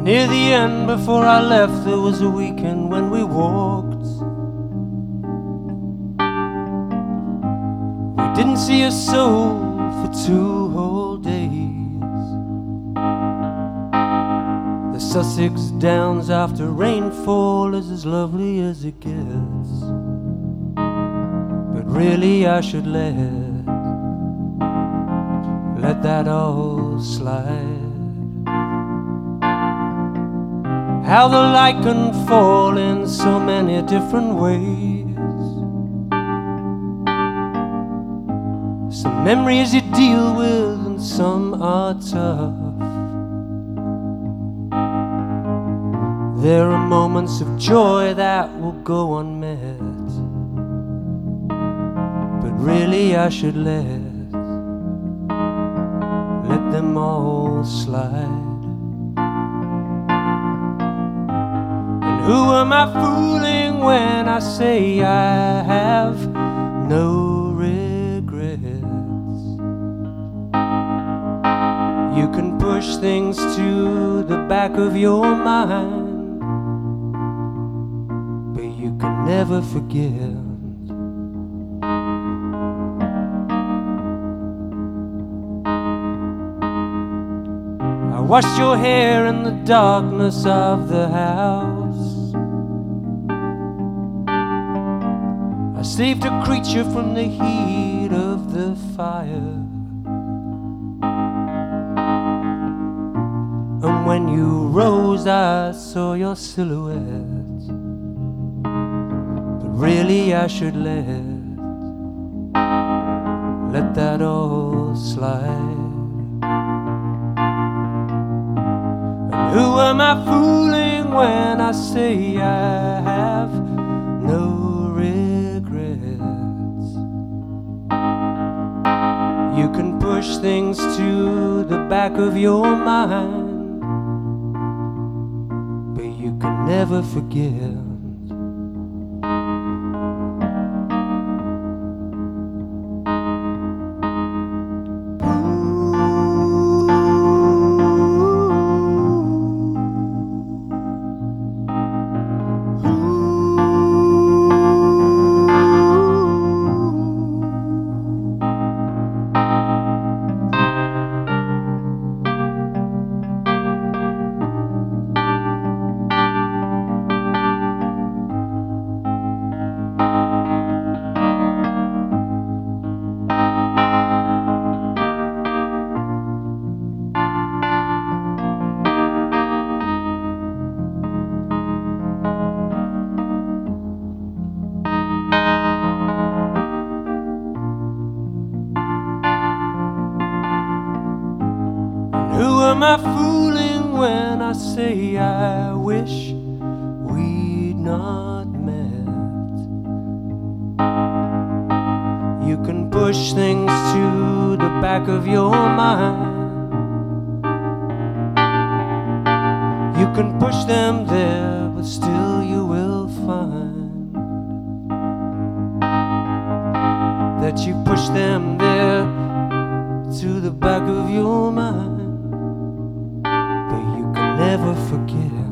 Near the end, before I left, there was a weekend when we walked. We didn't see a soul for 2 whole days. The Sussex Downs after rainfall is as lovely as it gets. But really I should let that all slide. How the light can fall in so many different ways. Some memories you deal with and some are tough. There are moments of joy that will go unmet. But really I should let them all slide. Who am I fooling when I say I have no regrets? You can push things to the back of your mind, but you can never forget. I washed your hair in the darkness of the house. I saved a creature from the heat of the fire. And when you rose, I saw your silhouette. But really I should let that all slide. And who am I fooling when I say I have no regrets? You can push things to the back of your mind, but you can never forget. Who am I fooling when I say I wish we'd not met? You can push things to the back of your mind. You can push them there, but still you will find that you push them there to the back of your mind. Never forget.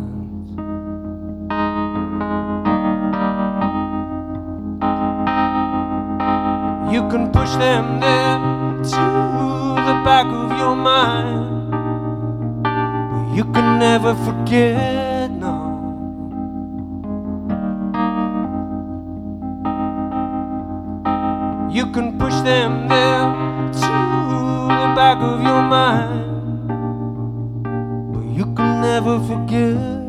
You can push them there to the back of your mind, but you can never forget, no. You can push them there to the back of your mind, you can never forget.